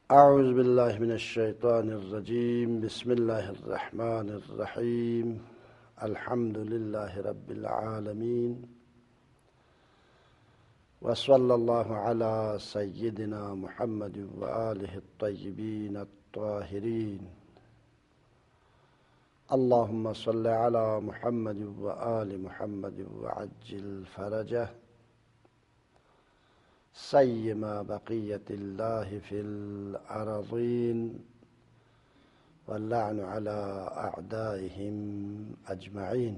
اعوذ باللہ من الشیطان الرجیم بسم اللہ الرحمن الرحیم الحمد للہ رب العالمین وصلی اللہ علی سیدنا محمد وآلہ الطیبین الطاہرین اللہم صلی علی محمد وآل محمد وعجل فرجہ سیما بقیت اللہ فی الارضین واللعن علی اعدائہم اجمعین۔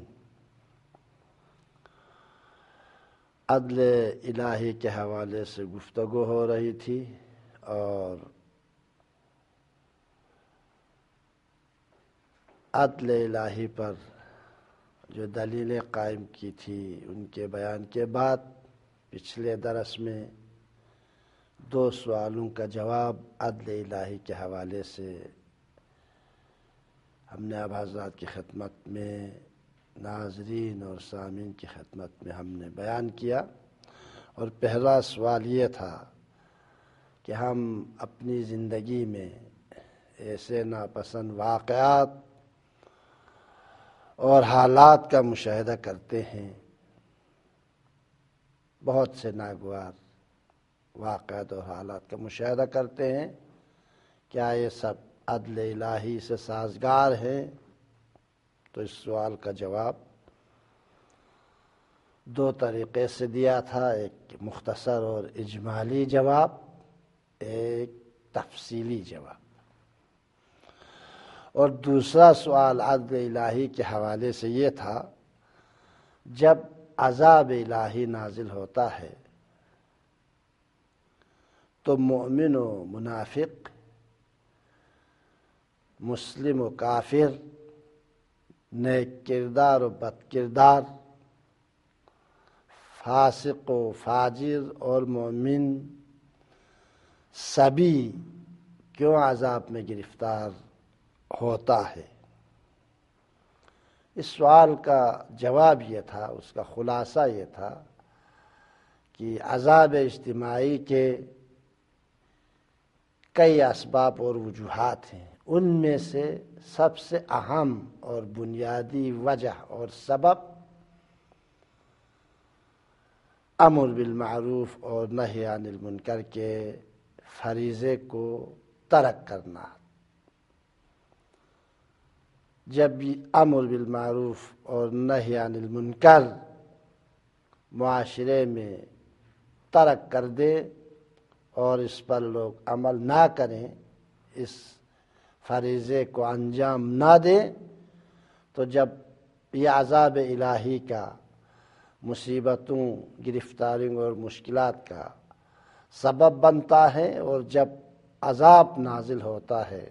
عدل الہی کے حوالے سے گفتگو ہو رہی تھی اور عدل الہی پر جو دلیلیں قائم کی تھی ان کے بیان کے بعد پچھلے درس میں 2 سوالوں کا جواب عدل الہی کے حوالے سے ہم نے اب حضرات کی خدمت میں ناظرین اور سامعین کی خدمت میں ہم نے بیان کیا، اور پہلا سوال یہ تھا کہ ہم اپنی زندگی میں ایسے ناپسند واقعات اور حالات کا مشاہدہ کرتے ہیں، بہت سے ناگوار واقعات اور حالات کا مشاہدہ کرتے ہیں، کیا یہ سب عدل الہی سے سازگار ہیں؟ تو اس سوال کا جواب 2 طریقے سے دیا تھا، ایک مختصر اور اجمالی جواب، ایک تفصیلی جواب۔ اور دوسرا سوال عدل الہی کے حوالے سے یہ تھا، جب عذاب الہی نازل ہوتا ہے تو مومن و منافق، مسلم و کافر، نیک کردار و بد کردار، فاسق و فاجر اور مومن، سبھی کیوں عذاب میں گرفتار ہوتا ہے؟ اس سوال کا جواب یہ تھا، اس کا خلاصہ یہ تھا کہ عذاب اجتماعی کے کئی اسباب اور وجوہات ہیں، ان میں سے سب سے اہم اور بنیادی وجہ اور سبب امر بالمعروف اور نہی عن المنکر کے فریضے کو ترک کرنا۔ جب امر بالمعروف اور نہی عن المنکر معاشرے میں ترک کر دے اور اس پر لوگ عمل نہ کریں، اس فریضے کو انجام نہ دیں، تو جب یہ عذاب الہی کا، مصیبتوں، گرفتاریوں اور مشکلات کا سبب بنتا ہے، اور جب عذاب نازل ہوتا ہے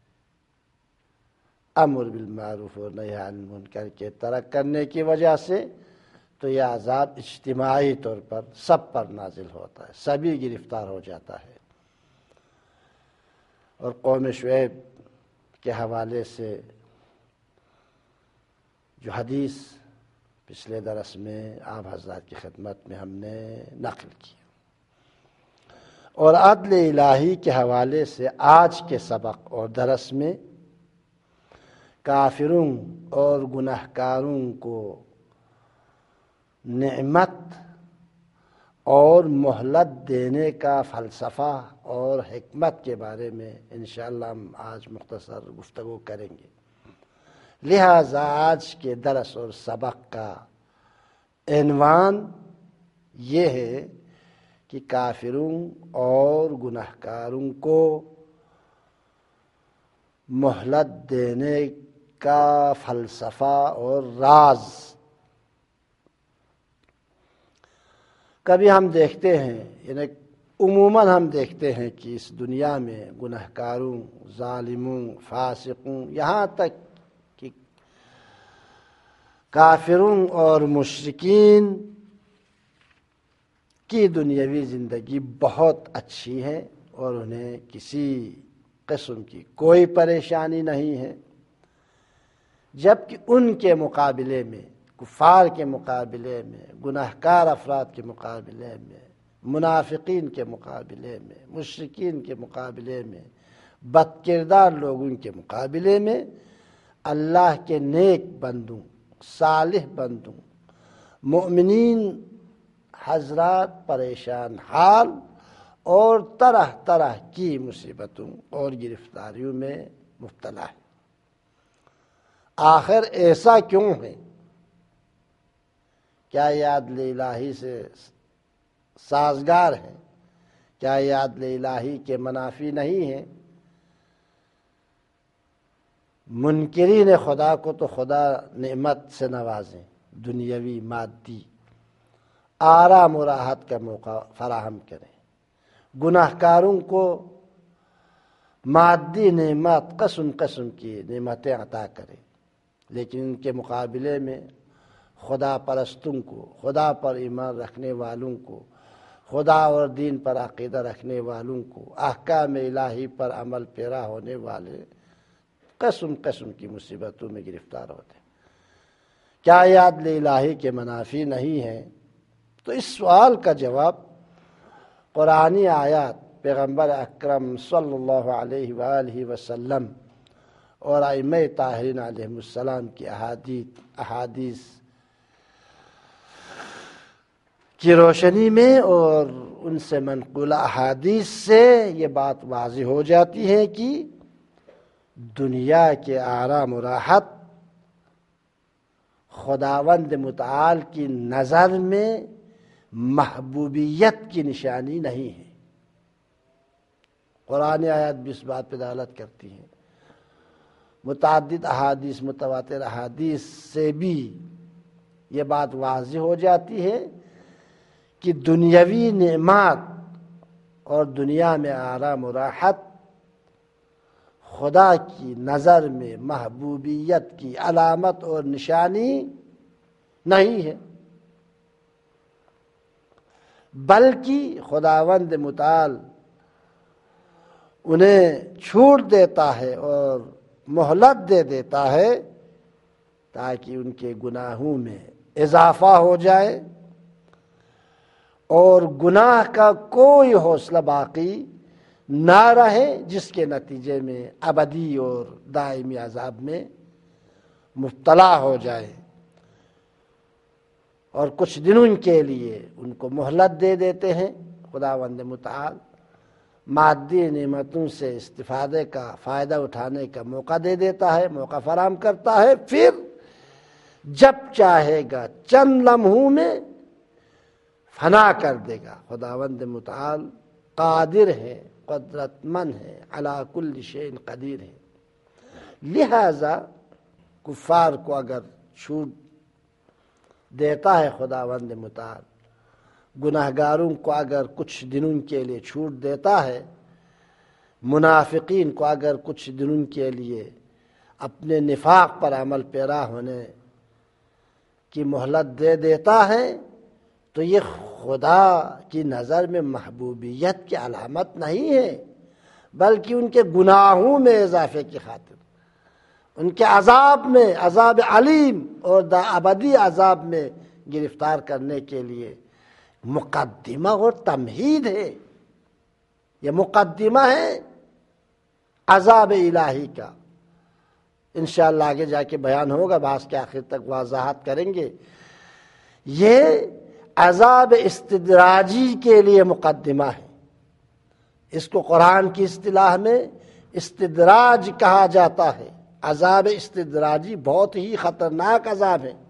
امر بالمعروف اور نہی عن المنکر کے ترک کرنے کی وجہ سے، تو یہ عذاب اجتماعی طور پر سب پر نازل ہوتا ہے، سبھی گرفتار ہو جاتا ہے۔ اور قوم شعیب کے حوالے سے جو حدیث پچھلے درس میں آپ حضرات کی خدمت میں ہم نے نقل کی، اور عدل الہی کے حوالے سے آج کے سبق اور درس میں کافروں اور گناہکاروں کو نعمت اور مہلت دینے کا فلسفہ اور حکمت کے بارے میں انشاءاللہ ہم آج مختصر گفتگو کریں گے۔ لہذا آج کے درس اور سبق کا عنوان یہ ہے کہ کافروں اور گناہکاروں کو مہلت دینے کا فلسفہ اور راز۔ کبھی ہم دیکھتے ہیں، یعنی عموماً ہم دیکھتے ہیں کہ اس دنیا میں گناہکاروں، ظالموں، فاسقوں، یہاں تک کہ کافروں اور مشرکین کی دنیاوی زندگی بہت اچھی ہے، اور انہیں کسی قسم کی کوئی پریشانی نہیں ہے، جبکہ ان کے مقابلے میں، کفار کے مقابلے میں، گناہکار افراد کے مقابلے میں منافقین کے مقابلے میں، مشرکین کے مقابلے میں، بد کردار لوگوں کے مقابلے میں اللہ کے نیک بندوں، صالح بندوں، مؤمنین حضرات پریشان حال اور طرح طرح کی مصیبتوں اور گرفتاریوں میں مبتلا ہے۔ آخر ایسا کیوں ہے؟ کیا یہ عدل الہی سے سازگار ہے؟ کیا یہ عدل الہی کے منافی نہیں ہے؟ منکرین خدا کو تو خدا نعمت سے نوازیں، دنیاوی مادی آرام و راحت کا موقع فراہم کریں، گناہ کاروں کو مادی نعمت قسم قسم کی نعمتیں عطا کریں، لیکن ان کے مقابلے میں خدا پرستوں کو، خدا پر ایمان رکھنے والوں کو، خدا اور دین پر عقیدہ رکھنے والوں کو، احکام الہی پر عمل پیرا ہونے والے قسم قسم کی مصیبتوں میں گرفتار ہوتے ہیں۔ کیا یہ عدل الہی کے منافی نہیں ہے؟ تو اس سوال کا جواب قرآنی آیات، پیغمبر اکرم صلی اللہ علیہ وآلہ وسلم اور ائمہ طاہرین علیہم السلام کی احادیث کی روشنی میں اور ان سے منقولہ احادیث سے یہ بات واضح ہو جاتی ہے کہ دنیا کے آرام و راحت خداوند متعال کی نظر میں محبوبیت کی نشانی نہیں ہے۔ قرآن آیات بھی اس بات پہ دلالت کرتی ہیں، متعدد احادیث، متواتر احادیث سے بھی یہ بات واضح ہو جاتی ہے کہ دنیاوی نعمات اور دنیا میں آرام و راحت خدا کی نظر میں محبوبیت کی علامت اور نشانی نہیں ہے، بلکہ خداوند متعال انہیں چھوٹ دیتا ہے اور مہلت دے دیتا ہے تاکہ ان کے گناہوں میں اضافہ ہو جائے اور گناہ کا کوئی حوصلہ باقی نہ رہے، جس کے نتیجے میں ابدی اور دائمی عذاب میں مبتلا ہو جائے، اور کچھ دنوں کے لیے ان کو مہلت دے دیتے ہیں۔ خداوند متعال مادی نعمتوں سے استفادے کا، فائدہ اٹھانے کا موقع دے دیتا ہے، موقع فراہم کرتا ہے، پھر جب چاہے گا چند لمحوں میں فنا کر دے گا۔ خداوند متعال قادر ہے، قدرت مند ہے، علی کل شیء قدیر ہے۔ لہذا کفار کو اگر چھوٹ دیتا ہے خداوند متعال، گناہگاروں کو اگر کچھ دنوں کے لیے چھوٹ دیتا ہے، منافقین کو اگر کچھ دنوں کے لیے اپنے نفاق پر عمل پیرا ہونے کی مہلت دے دیتا ہے، تو یہ خدا کی نظر میں محبوبیت کی علامت نہیں ہے، بلکہ ان کے گناہوں میں اضافے کی خاطر، ان کے عذاب میں، عذاب علیم اور ابدی عذاب میں گرفتار کرنے کے لیے مقدمہ اور تمہید ہے۔ یہ مقدمہ ہے عذاب الہی کا، انشاءاللہ آگے جا کے بیان ہوگا، بحث کے آخر تک وضاحت کریں گے۔ یہ عذاب استدراجی کے لیے مقدمہ ہے، اس کو قرآن کی اصطلاح میں استدراج کہا جاتا ہے۔ عذاب استدراجی بہت ہی خطرناک عذاب ہے،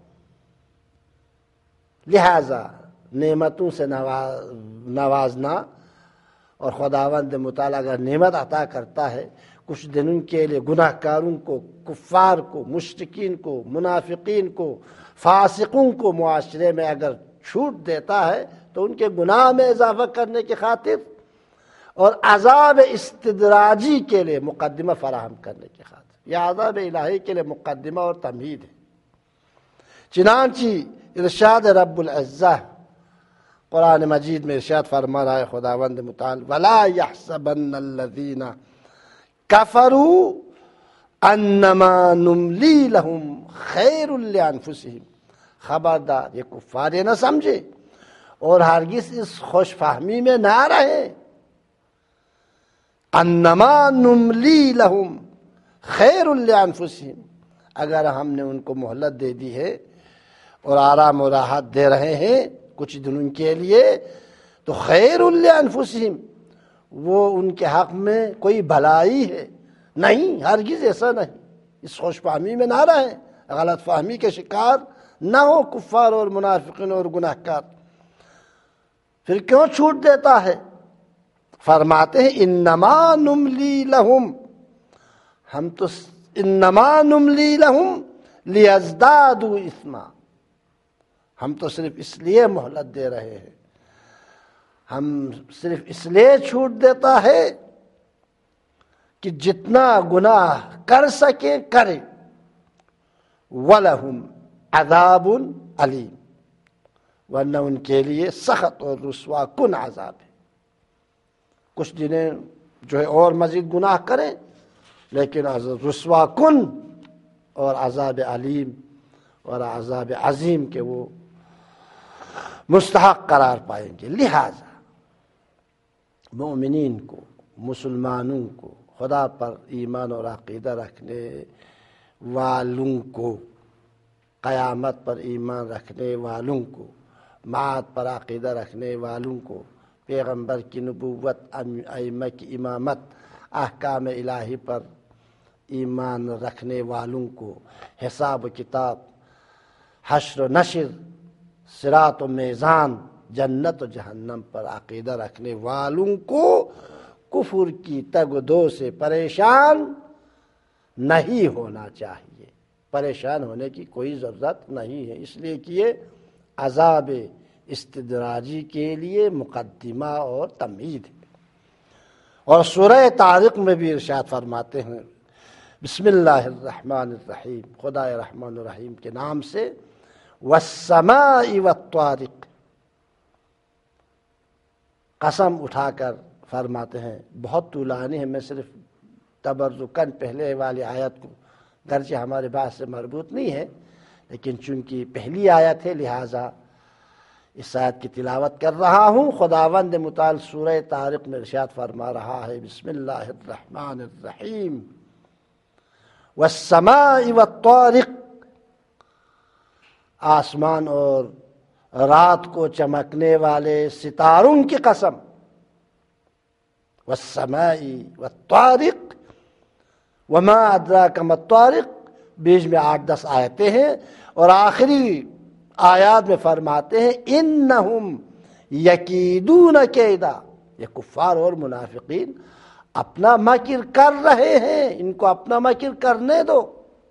لہذا نعمتوں سے نوازنا، اور خداوند متعال اگر نعمت عطا کرتا ہے کچھ دنوں کے لیے گناہ کاروں کو، کفار کو، مشرکین کو، منافقین کو، فاسقوں کو معاشرے میں اگر چھوٹ دیتا ہے تو ان کے گناہ میں اضافہ کرنے کی خاطر اور عذاب استدراجی کے لیے مقدمہ فراہم کرنے کی خاطر، یہ عذاب الہی کے لیے مقدمہ اور تمہید ہے۔ چنانچہ ارشاد رب العزہ قرآن مجید میں ارشاد فرما رہا ہے خداوند متعال، وَلَا يَحْسَبَنَّ الَّذِينَ كَفَرُوا أَنَّمَا نُمْلِي لَهُمْ خَيْرٌ لِأَنفُسِهِمْ، خبردار یہ کفار یہ نہ سمجھے اور ہرگز اس خوش فہمی میں نہ رہیں انما نملی لہم خیر لانفسہم، اگر ہم نے ان کو مہلت دے دی ہے اور آرام و راحت دے رہے ہیں کچھ دنوں کے لیے، تو خیر لانفسہم، وہ ان کے حق میں کوئی بھلائی ہے نہیں، ہرگز ایسا نہیں۔ اس خوش فہمی میں نہ رہیں، غلط فہمی کے شکار نہ ہو کفار اور منافقین اور گناہ گار۔ پھر کیوں چھوٹ دیتا ہے؟ فرماتے ہیں انما نملی لہم، ہم تو انما نملی لہم لیزدادوا اثما، ہم تو صرف اس لیے مہلت دے رہے ہیں، ہم صرف اس لیے چھوٹ دیتا ہے کہ جتنا گناہ کر سکے کرے، وَلَهُمْ عَذَابٌ عَلِيمٌ، ورنہ ان کے لیے سخت اور رسوا کن عذاب ہے۔ کچھ دنیں جو ہے اور مزید گناہ کریں لیکن رسوا کن اور عذاب علیم اور عذاب عظیم کے وہ مستحق قرار پائیں گے۔ لہذا مومنین کو، مسلمانوں کو، خدا پر ایمان اور عقیدہ رکھنے والوں کو، قیامت پر ایمان رکھنے والوں کو، معاد پر عقیدہ رکھنے والوں کو، پیغمبر کی نبوت، ائمہ کی امامت، احکام الہی پر ایمان رکھنے والوں کو، حساب و کتاب، حشر و نشر، صراط و میزان، جنت و جہنم پر عقیدہ رکھنے والوں کو کفر کی تگ و دو سے پریشان نہیں ہونا چاہیے۔ پریشان ہونے کی کوئی ضرورت نہیں ہے، اس لیے کہ یہ عذاب استدراجی کے لیے مقدمہ اور تمہید ہے۔ اور سورہ طارق میں بھی ارشاد فرماتے ہیں بسم اللہ الرحمن الرحیم، خدا رحمان الرحیم کے نام سے، والسماء والطارق، قسم اٹھا کر فرماتے ہیں، بہت طولانی ہے، میں صرف تبرکاً پہلے والی آیت کو، گرچہ ہمارے بات سے مربوط نہیں ہے لیکن چونکہ پہلی آیت ہے لہٰذا اس آیت کی تلاوت کر رہا ہوں۔ خداوند متعال سورہ طارق میں ارشاد فرما رہا ہے بسم اللہ الرحمن الرحیم، والسماء والطارق، آسمان اور رات کو چمکنے والے ستاروں کی قسم، والسماء والطارق، وما ادراک ما الطارق، بیچ میں 8-10 آیتیں ہیں اور آخری آیات میں فرماتے ہیں انہم یکیدون کیدا، یہ کفار اور منافقین اپنا مکر کر رہے ہیں، ان کو اپنا مکر کرنے دو،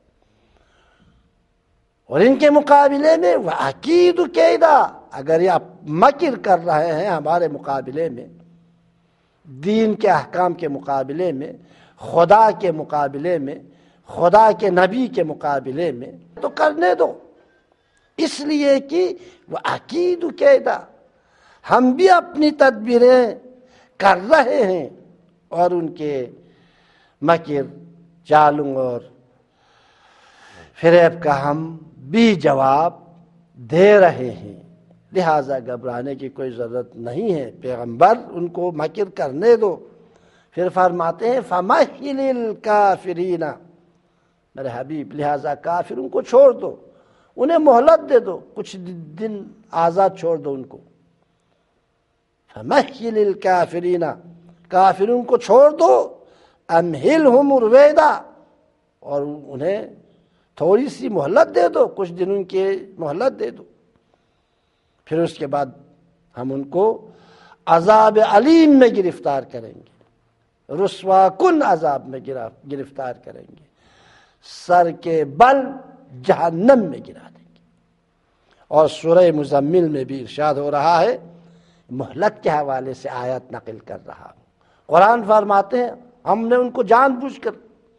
اور ان کے مقابلے میں وَأَكِيدُ كَيْدًا، اگر یہ مکر کر رہے ہیں ہمارے مقابلے میں، دین کے احکام کے مقابلے میں، خدا کے مقابلے میں، خدا کے نبی کے مقابلے میں، تو کرنے دو، اس لیے کہ وَأَكِيدُ كَيْدًا، ہم بھی اپنی تدبیریں کر رہے ہیں اور ان کے مکر، چالوں اور فریب کا ہم بھی جواب دے رہے ہیں، لہٰذا گھبرانے کی کوئی ضرورت نہیں ہے، پیغمبر ان کو مکر کرنے دو۔ پھر فرماتے ہیں فَمَهِّلِ الْكَافِرِينَ، میرے حبیب لہٰذا کافروں کو چھوڑ دو، انہیں مہلت دے دو، کچھ دن آزاد چھوڑ دو ان کو۔ فَمَهِّلِ الْكَافِرِينَ، کافروں کو چھوڑ دو، أَمْهِلْهُمْ رُوَيْدًا، اور انہیں تھوڑی سی مہلت دے دو، کچھ دنوں کی مہلت دے دو، پھر اس کے بعد ہم ان کو عذاب علیم میں گرفتار کریں گے، رسوا کن عذاب میں گرفتار کریں گے، سر کے بل جہنم میں گرا دیں گے۔ اور سورہ مزمل میں بھی ارشاد ہو رہا ہے، مہلت کے حوالے سے آیت نقل کر رہا ہوں، قرآن فرماتے ہیں ہم نے ان کو جان بوجھ کر،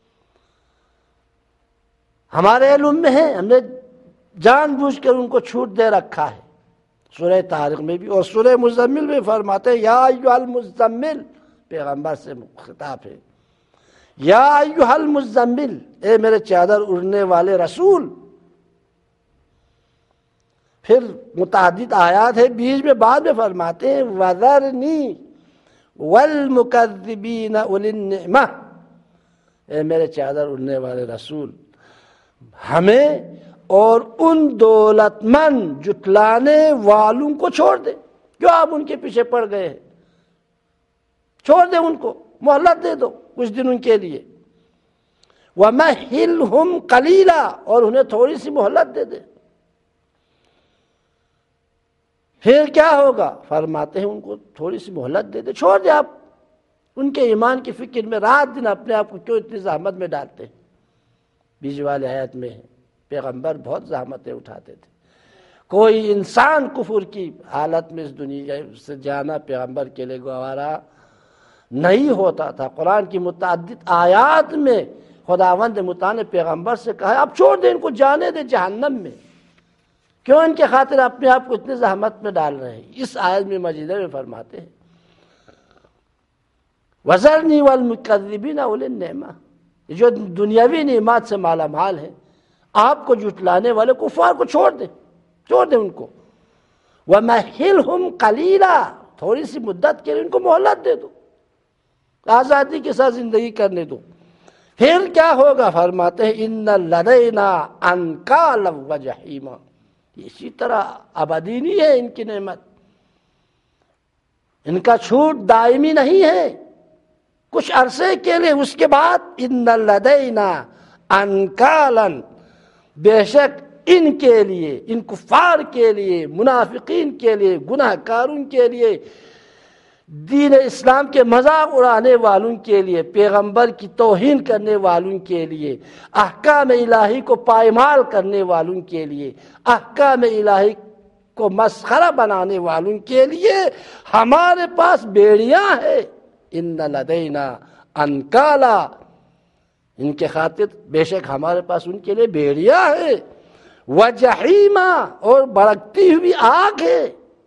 ہمارے علم میں ہے، ہم نے جان بوجھ کر ان کو چھوٹ دے رکھا ہے، سورہ طارق میں بھی، اور سورہ مزمل میں فرماتے ہیں یا ایھا المزمل، پیغمبر سے خطاب ہے، یا ایھا المزمل، اے میرے چادر اڑنے والے رسول، پھر متعدد آیات ہے بیچ میں، بعد میں فرماتے ہیں وَذَرْنِي وَالْمُكَذِّبِينَ أُولِي النِّعْمَةِ، اے میرے چادر اڑنے والے رسول، ہمیں اور ان دولت مند جٹلانے والوں کو چھوڑ دے جو آپ ان کے پیچھے پڑ گئے ہیں، چھوڑ دے ان کو، مہلت دے دو کچھ دن ان کے لیے، وَمَهِّلْهُمْ قَلِيلًا، اور انہیں تھوڑی سی مہلت دے دے۔ پھر کیا ہوگا؟ فرماتے ہیں ان کو تھوڑی سی مہلت دے دے، چھوڑ دے آپ ان کے ایمان کی فکر میں، رات دن اپنے آپ کو کیوں اتنی زحمت میں ڈالتے ہیں؟ بیچ والے آیت میں پیغمبر بہت زحمتیں اٹھاتے تھے، کوئی انسان کفر کی حالت میں اس دنیا سے جانا پیغمبر کے لیے گوارا نہیں ہوتا تھا۔ قرآن کی متعدد آیات میں خداوند متعال نے پیغمبر سے کہا اب چھوڑ دے ان کو، جانے دے جہنم میں، کیوں ان کے خاطر اپنے آپ کو اتنی زحمت میں ڈال رہے ہیں؟ اس آیت میں مجیدہ میں فرماتے ہیں وَذَرْنِي وَالْمُكَذِّبِينَ أُولِي النِّعْمَةِ، جو دنیاوی نعمات سے مالا مال ہے، آپ کو جھٹلانے والے کفار کو چھوڑ دیں، چھوڑ دیں ان کو، وَمَهِّلْهُمْ قَلِيلًا، تھوڑی سی مدت کے لیے ان کو مہلت دے دو، آزادی کے ساتھ زندگی کرنے دو۔ پھر کیا ہوگا؟ فرماتے ہیں اِنَّ لَدَيْنَا أَنْكَالًا وَجَحِيمًا، اسی طرح ابدی نہیں ہے ان کی نعمت، ان کا چھوٹ دائمی نہیں ہے، کچھ عرصے کے لیے، اس کے بعد اِنَّ لَدَيْنَا أَنْكَالًا، بے شک ان کے لیے، ان کفار کے لیے، منافقین کے لیے، گناہ کاروں کے لیے، دین اسلام کے مذاق اڑانے والوں کے لیے، پیغمبر کی توہین کرنے والوں کے لیے، احکام الہی کو پائمال کرنے والوں کے لیے، احکام الہی کو مسخرہ بنانے والوں کے لیے ہمارے پاس بیڑیاں ہیں۔ ان لدینا انکالا، ان کے خاطر بے شک ہمارے پاس ان کے لیے بیڑیاں ہیں، وجحیما، اور بھڑکتی ہوئی آگ ہے،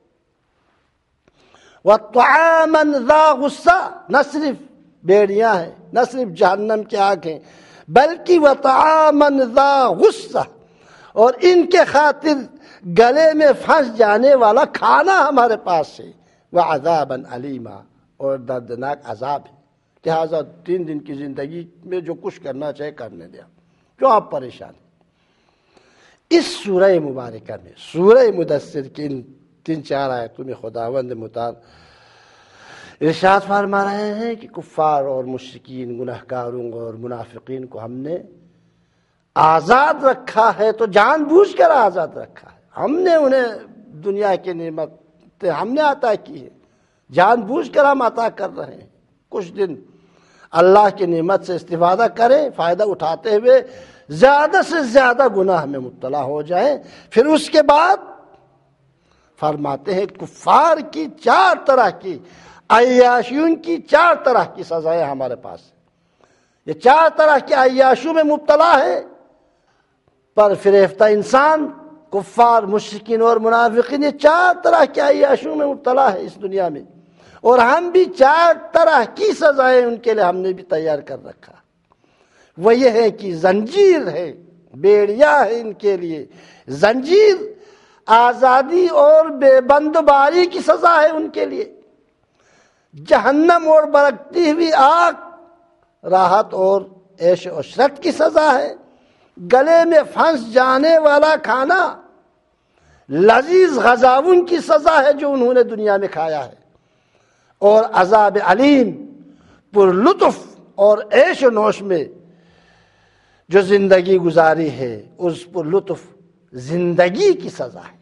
وطعاما ذا غصہ، نہ صرف بیڑیاں ہیں، نہ صرف جہنم کی آگ ہیں، بلکہ وطعاما ذا غصہ، اور ان کے خاطر گلے میں پھنس جانے والا کھانا ہمارے پاس ہے، وعذابا علیما، اور دردناک عذاب ہے۔ لہٰذا 3 دن کی زندگی میں جو کچھ کرنا چاہے کرنے دیا، کیوں آپ پریشان ہیں؟ اس سورہ مبارکہ میں، سورہ مدثر کی ان 3-4 آیتوں میں خداوند متعال ارشاد فرما رہے ہیں کہ کفار اور مشرکین، گناہگاروں اور منافقین کو ہم نے آزاد رکھا ہے، تو جان بوجھ کر آزاد رکھا ہے، ہم نے انہیں دنیا کی نعمتیں ہم نے عطا کی ہے، جان بوجھ کر ہم عطا کر رہے ہیں۔ کچھ دن اللہ کی نعمت سے استفادہ کریں، فائدہ اٹھاتے ہوئے زیادہ سے زیادہ گناہ میں مبتلا ہو جائیں، پھر اس کے بعد فرماتے ہیں کفار کی 4 طرح کی، عیاشیوں کی 4 طرح کی سزائیں ہمارے پاس ہیں۔ یہ 4 طرح کی عیاشیوں میں مبتلا ہے، پر فریفتہ انسان، کفار، مشرکین اور منافقین، یہ 4 طرح کی عیاشیوں میں مبتلا ہے اس دنیا میں، اور ہم بھی 4 طرح کی سزائیں ان کے لیے ہم نے بھی تیار کر رکھا۔ وہ یہ ہے کہ زنجیر ہے، بیڑیاں ہے ان کے لیے، زنجیر آزادی اور بے بندباری کی سزا ہے ان کے لیے، جہنم اور بھڑکتی ہوئی آگ راحت اور عیش و عشرت کی سزا ہے، گلے میں پھنس جانے والا کھانا لذیذ غذاؤں کی سزا ہے جو انہوں نے دنیا میں کھایا ہے، اور عذاب علیم پر لطف اور عیش و نوش میں جو زندگی گزاری ہے اس پر لطف زندگی کی سزا ہے۔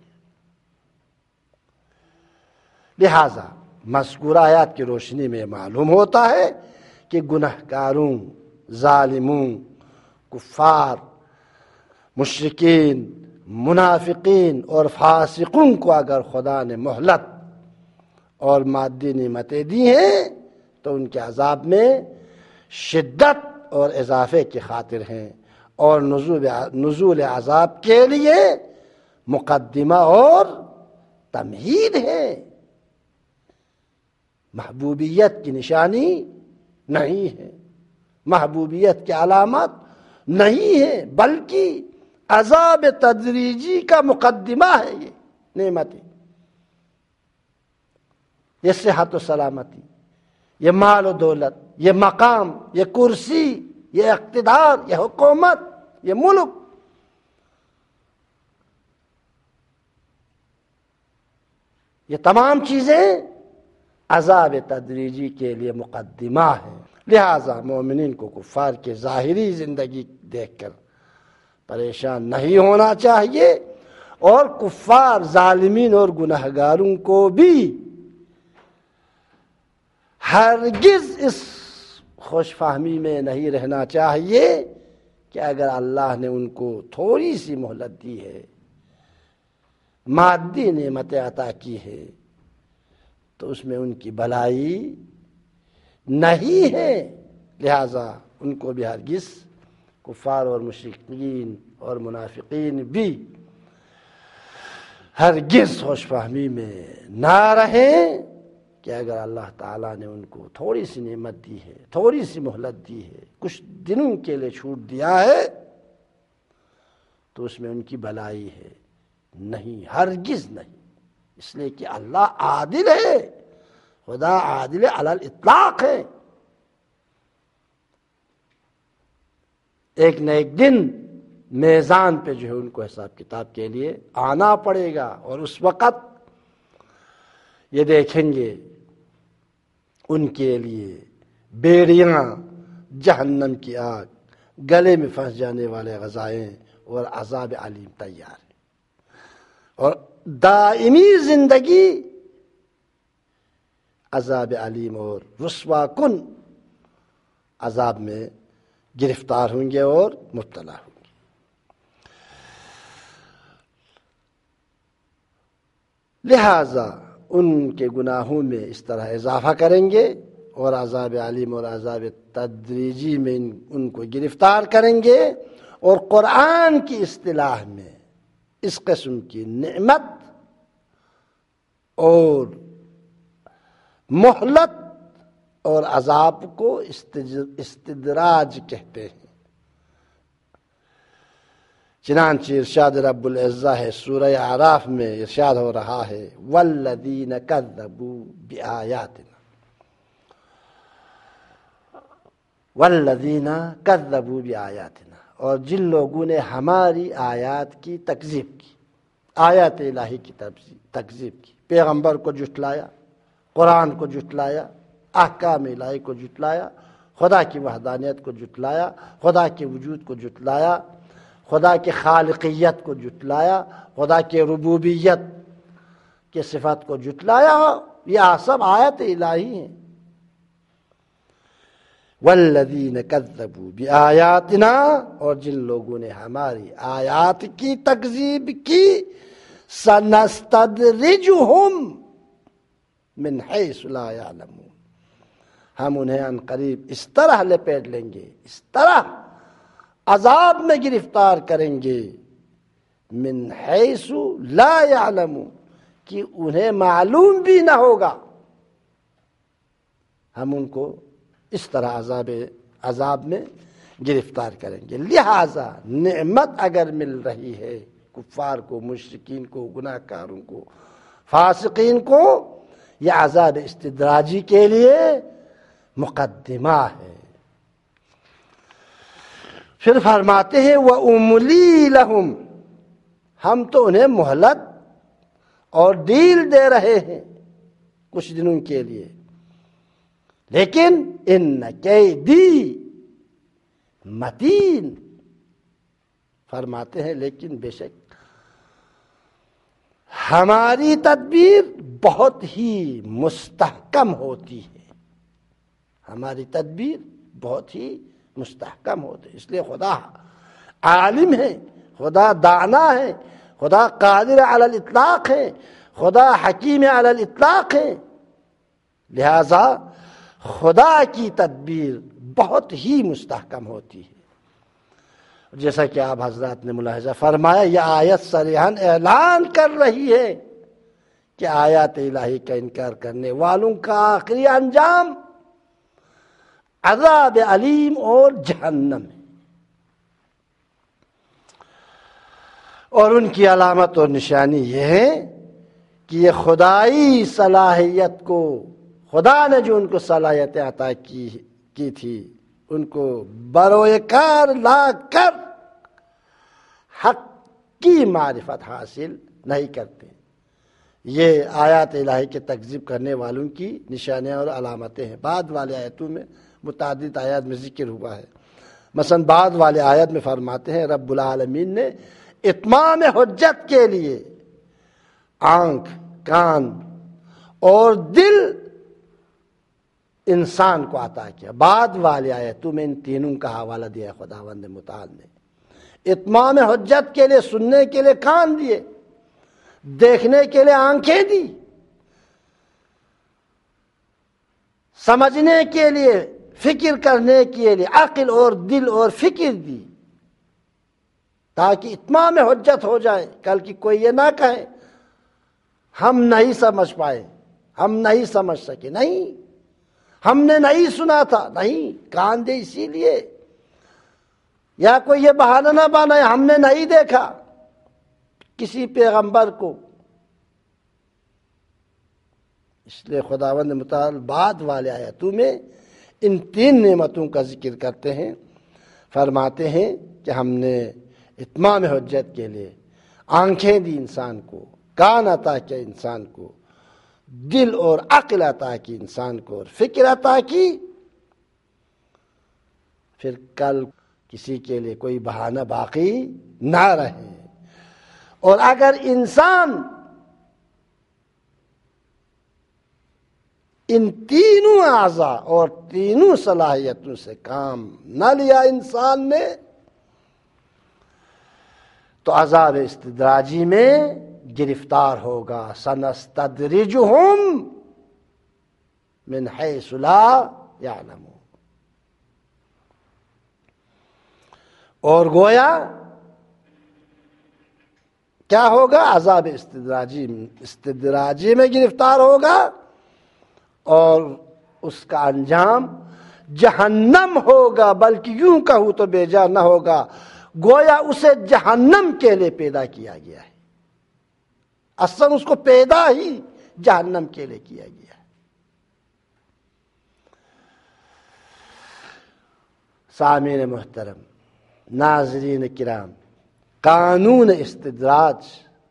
لہذا مذکورہ آیات کی روشنی میں معلوم ہوتا ہے کہ گناہگاروں، ظالموں، کفار، مشرکین، منافقین اور فاسقوں کو اگر خدا نے مہلت اور مادی نعمتیں دی ہیں تو ان کے عذاب میں شدت اور اضافے کی خاطر ہیں، اور نزول عذاب کے لیے مقدمہ اور تمہید ہے، محبوبیت کی نشانی نہیں ہے، محبوبیت کی علامت نہیں ہے، بلکہ عذاب تدریجی کا مقدمہ ہے یہ۔ نعمتیں، یہ صحت و سلامتی، یہ مال و دولت، یہ مقام، یہ کرسی، یہ اقتدار، یہ حکومت، یہ ملک، یہ تمام چیزیں عذاب تدریجی کے لیے مقدمہ ہیں۔ لہذا مومنین کو کفار کے ظاہری زندگی دیکھ کر پریشان نہیں ہونا چاہیے، اور کفار، ظالمین اور گنہگاروں کو بھی ہرگز اس خوش فہمی میں نہیں رہنا چاہیے کہ اگر اللہ نے ان کو تھوڑی سی مہلت دی ہے، مادی نعمتیں عطا کی ہے، تو اس میں ان کی بھلائی نہیں ہے۔ لہذا ان کو بھی ہرگز، کفار اور مشرکین اور منافقین بھی ہرگز خوش فہمی میں نہ رہیں کہ اگر اللہ تعالیٰ نے ان کو تھوڑی سی نعمت دی ہے، تھوڑی سی مہلت دی ہے، کچھ دنوں کے لیے چھوٹ دیا ہے، تو اس میں ان کی بھلائی ہے، نہیں، ہرگز نہیں۔ اس لیے کہ اللہ عادل ہے، خدا عادل علی الاطلاق ہے۔ ایک نہ ایک دن میزان پہ جو ہے ان کو حساب کتاب کے لیے آنا پڑے گا، اور اس وقت یہ دیکھیں گے ان کے لیے بیڑیاں، جہنم کی آگ، گلے میں پھنس جانے والے غذائیں اور عذاب علیم تیار ہے، اور دائمی زندگی عذاب علیم اور رسوا کن عذاب میں گرفتار ہوں گے اور مبتلا ہوں گے۔ لہذا ان کے گناہوں میں اس طرح اضافہ کریں گے، اور عذاب علیم اور عذاب تدریجی میں ان کو گرفتار کریں گے، اور قرآن کی اصطلاح میں اس قسم کی نعمت اور مہلت اور عذاب کو استدراج کہتے ہیں۔ چنانچہ ارشاد رب العزہ ہے، سورہ اعراف میں ارشاد ہو رہا ہے، والذین کذبوا بآیاتنا، والذین کذبوا بآیاتنا، اور جن لوگوں نے ہماری آیات کی تکذیب کی، آیات الہی کی تکذیب کی، پیغمبر کو جھٹلایا، قرآن کو جھٹلایا، احکام الہی کو جھٹلایا، خدا کی وحدانیت کو جھٹلایا، خدا کے وجود کو جھٹلایا، خدا کی خالقیت کو جھٹلایا، خدا کے ربوبیت کے صفات کو جھٹلایا، یہ سب آیت الہی ہیں۔ والذین کذبوا بآیاتنا، اور جن لوگوں نے ہماری آیات کی تکذیب کی، سنستدرجہم من حیث لا یعلمون، ہم انہیں عن قریب اس طرح لپیٹ لیں گے، اس طرح عذاب میں گرفتار کریں گے، من حیث لا یعلمون، کہ انہیں معلوم بھی نہ ہوگا، ہم ان کو اس طرح عذاب میں گرفتار کریں گے۔ لہذا نعمت اگر مل رہی ہے کفار کو، مشرکین کو، گناہ کاروں کو، فاسقین کو، یہ عذاب استدراجی کے لیے مقدمہ ہے۔ پھر فرماتے ہیں وَأُمْلِي لَهُمْ، ہم تو انہیں مہلت اور ڈیل دے رہے ہیں کچھ دنوں کے لیے، لیکن ان کیدی متین، فرماتے ہیں لیکن بے شک ہماری تدبیر بہت ہی مستحکم ہوتی ہے، ہماری تدبیر بہت ہی مستحکم ہوتی ہے۔ اس لیے خدا عالم ہے، خدا دانا ہے، خدا قادر علی الاطلاق ہے، خدا حکیم علی الاطلاق ہے، لہذا خدا کی تدبیر بہت ہی مستحکم ہوتی ہے۔ جیسا کہ آپ حضرات نے ملاحظہ فرمایا، یہ آیت صریحاً اعلان کر رہی ہے کہ آیات الہی کا انکار کرنے والوں کا آخری انجام عذاب علیم اور جہنم ہے، اور ان کی علامت اور نشانی یہ ہے کہ یہ خدائی صلاحیت کو، خدا نے جو ان کو صلاحیتیں عطا کی تھی، ان کو بروئے کار لا کر حق کی معرفت حاصل نہیں کرتے۔ یہ آیات الہی کے تکذیب کرنے والوں کی نشانیاں اور علامتیں ہیں۔ بعد والے آیتوں میں متعدد آیات میں ذکر ہوا ہے۔ مثلا بعد والے آیت میں فرماتے ہیں رب العالمین نے اتمام حجت کے لیے آنکھ، کان اور دل انسان کو عطا کیا۔ بعد والے آیتوں میں ان تینوں کا حوالہ دیا ہے خداوند متعال نے۔ اتمام حجت کے لیے سننے کے لیے کان دیے، دیکھنے کے لیے آنکھیں دی، سمجھنے کے لیے، فکر کرنے کے لیے عقل اور دل اور فکر دی، تاکہ اتمام حجت ہو جائے۔ کل کی کوئی یہ نہ کہے ہم نہیں سمجھ پائے، ہم نہیں سمجھ سکے، نہیں، ہم نے نہیں سنا تھا، نہیں، کان دے اسی لیے، یا کوئی یہ بہانہ نہ بنائے ہم نے نہیں دیکھا کسی پیغمبر کو۔ اس لیے خداوند متعال بعد والے آیتوں میں ان تین نعمتوں کا ذکر کرتے ہیں، فرماتے ہیں کہ ہم نے اتمام حجت کے لیے آنکھیں دی انسان کو، کان عطا کیا انسان کو، دل اور عقل عطا کی انسان کو، اور فکر عطا کی۔ پھر کل کسی کے لیے کوئی بہانہ باقی نہ رہے۔ اور اگر انسان ان تینوں اعضاء اور تینوں صلاحیتوں سے کام نہ لیا انسان نے، تو عذاب استدراجی میں گرفتار ہوگا۔ سنستدرجہم من حیث لا یعلمون۔ اور گویا کیا ہوگا؟ عذاب استدراجی میں گرفتار ہوگا، اور اس کا انجام جہنم ہوگا۔ بلکہ یوں کہوں تو بے جا نہ ہوگا، گویا اسے جہنم کے لیے پیدا کیا گیا ہے۔ اصلا اس کو پیدا ہی جہنم کے لیے کیا گیا ہے۔ سامعین محترم، ناظرین کرام، قانون استدراج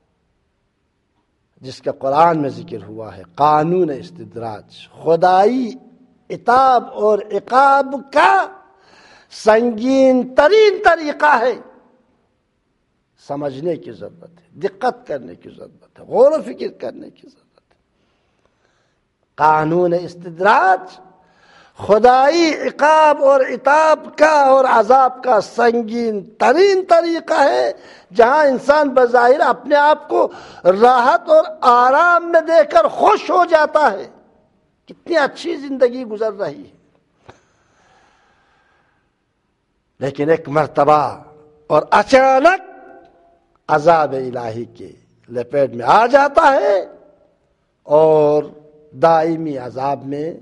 جس کا قرآن میں ذکر ہوا ہے، قانون استدراج خدائی عتاب اور عقاب کا سنگین ترین طریقہ ہے۔ سمجھنے کی ضرورت ہے، دقت کرنے کی ضرورت ہے، غور و فکر کرنے کی ضرورت ہے۔ قانون استدراج خدائی عقاب اور عتاب کا اور عذاب کا سنگین ترین طریقہ ہے، جہاں انسان بظاہر اپنے آپ کو راحت اور آرام میں دیکھ کر خوش ہو جاتا ہے، کتنی اچھی زندگی گزر رہی ہے، لیکن ایک مرتبہ اور اچانک عذاب الہی کے لپیٹ میں آ جاتا ہے اور دائمی عذاب میں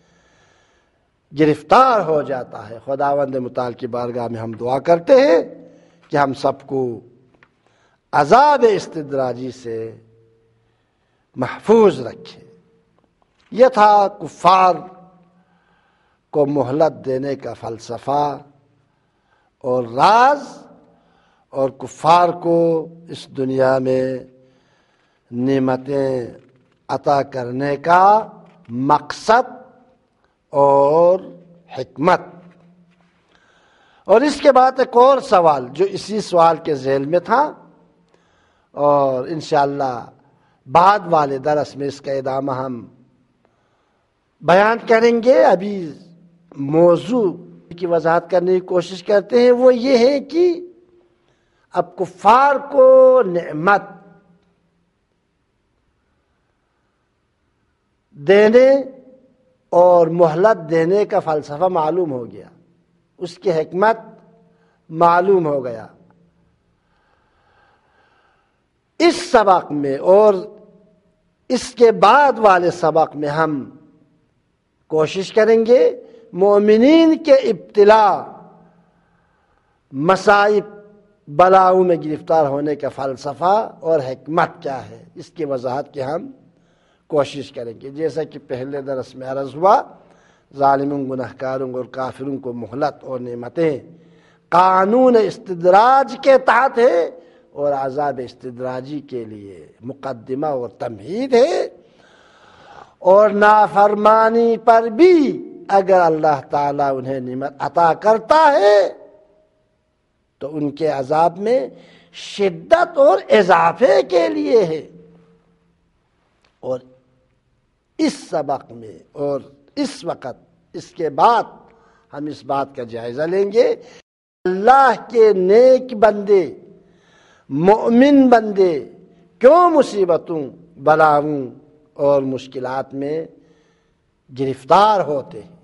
گرفتار ہو جاتا ہے۔ خداوند متعال کی بارگاہ میں ہم دعا کرتے ہیں کہ ہم سب کو عذاب استدراجی سے محفوظ رکھے۔ یہ تھا کفار کو مہلت دینے کا فلسفہ اور راز، اور کفار کو اس دنیا میں نعمتیں عطا کرنے کا مقصد اور حکمت۔ اور اس کے بعد ایک اور سوال جو اسی سوال کے ذیل میں تھا، اور انشاءاللہ بعد والے درس میں اس کا ادامہ ہم بیان کریں گے۔ ابھی موضوع کی وضاحت کرنے کی کوشش کرتے ہیں، وہ یہ ہے کہ اب کفار کو نعمت دینے اور مہلت دینے کا فلسفہ معلوم ہو گیا، اس کی حکمت معلوم ہو گیا۔ اس سبق میں اور اس کے بعد والے سبق میں ہم کوشش کریں گے مومنین کے ابتلا، مصائب بلاؤں میں گرفتار ہونے کا فلسفہ اور حکمت کیا ہے، اس کی وضاحت کی ہم کوشش کریں گے۔ جیسا کہ پہلے درس میں عرض ہوا، ظالموں، گنہگاروں اور کافروں کو مہلت اور نعمتیں قانون استدراج کے تحت ہے اور عذاب استدراجی کے لیے مقدمہ اور تمہید ہے، اور نافرمانی پر بھی اگر اللہ تعالیٰ انہیں نعمت عطا کرتا ہے تو ان کے عذاب میں شدت اور اضافے کے لیے ہے۔ اور اس سبق میں اور اس وقت اس کے بعد ہم اس بات کا جائزہ لیں گے، اللہ کے نیک بندے، مومن بندے کیوں مصیبتوں، بلاؤں اور مشکلات میں گرفتار ہوتے ہیں۔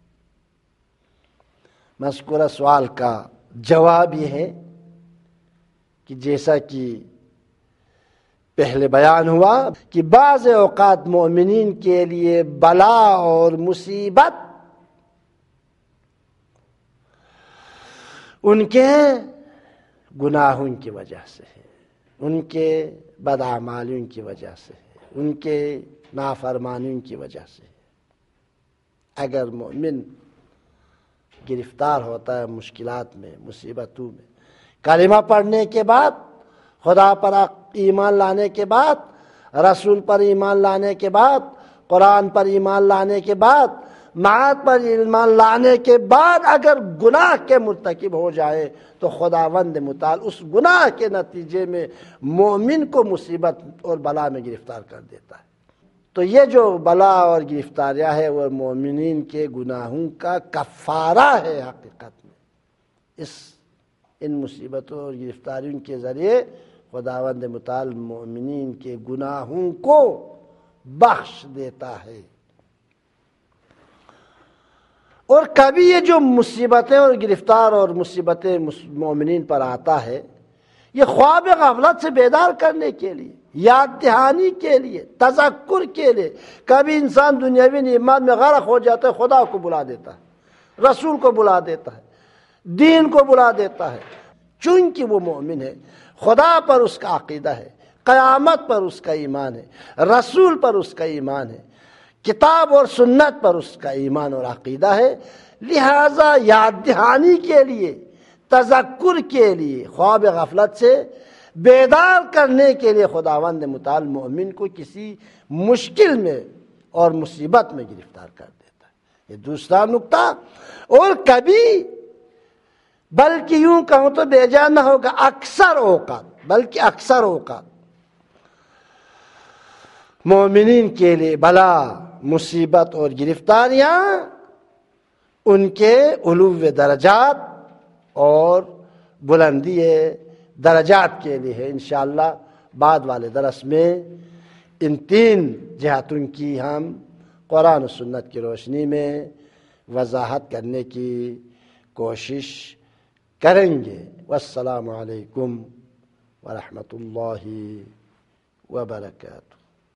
مذکورہ سوال کا جواب یہ ہے کہ جیسا کہ پہلے بیان ہوا کہ بعض اوقات مومنین کے لیے بلا اور مصیبت ان کے گناہوں کی وجہ سے ہے، ان کے بدعمالیوں کی وجہ سے ہے، ان کے نافرمانیوں کی وجہ سے ہے۔ اگر مومن گرفتار ہوتا ہے مشکلات میں، مصیبتوں میں، کلمہ پڑھنے کے بعد، خدا پر ایمان لانے کے بعد، رسول پر ایمان لانے کے بعد، قرآن پر ایمان لانے کے بعد، معاد پر ایمان لانے کے بعد اگر گناہ کے مرتکب ہو جائے تو خداوند متعال اس گناہ کے نتیجے میں مومن کو مصیبت اور بلا میں گرفتار کر دیتا ہے۔ تو یہ جو بلا اور گرفتاریاں ہے وہ مومنین کے گناہوں کا کفارہ ہے۔ حقیقت میں ان مصیبتوں اور گرفتاریوں کے ذریعے خداوند متعال مومنین کے گناہوں کو بخش دیتا ہے۔ اور کبھی یہ جو مصیبتیں اور گرفتار اور مصیبتیں مومنین پر آتا ہے، یہ خواب غفلت سے بیدار کرنے کے لیے، یاد دہانی کے لیے، تذکر کے لیے۔ کبھی انسان دنیاوی نعمت میں غرق ہو جاتا ہے، خدا کو بلا دیتا ہے، رسول کو بلا دیتا ہے، دین کو بلا دیتا ہے، چونکہ وہ مومن ہے، خدا پر اس کا عقیدہ ہے، قیامت پر اس کا ایمان ہے، رسول پر اس کا ایمان ہے، کتاب اور سنت پر اس کا ایمان اور عقیدہ ہے۔ لہذا یاد دہانی کے لیے، تذکر کے لیے، خواب غفلت سے بیدار کرنے کے لیے خداوند متعال مومن کو کسی مشکل میں اور مصیبت میں گرفتار کر دیتا ہے۔ یہ دوسرا نقطہ۔ اور کبھی، بلکہ یوں کہوں تو بے جان نہ ہوگا، اکثر اوقات، بلکہ اکثر اوقات مومنین کے لیے بلا، مصیبت اور گرفتاریاں ان کے علو درجات اور بلندی درجات کے لیے ہے۔ انشاءاللہ بعد والے درس میں ان تین جہتوں کی ہم قرآن و سنت کی روشنی میں وضاحت کرنے کی کوشش کریں گے۔ والسلام علیکم ورحمۃ اللہ وبرکاتہ۔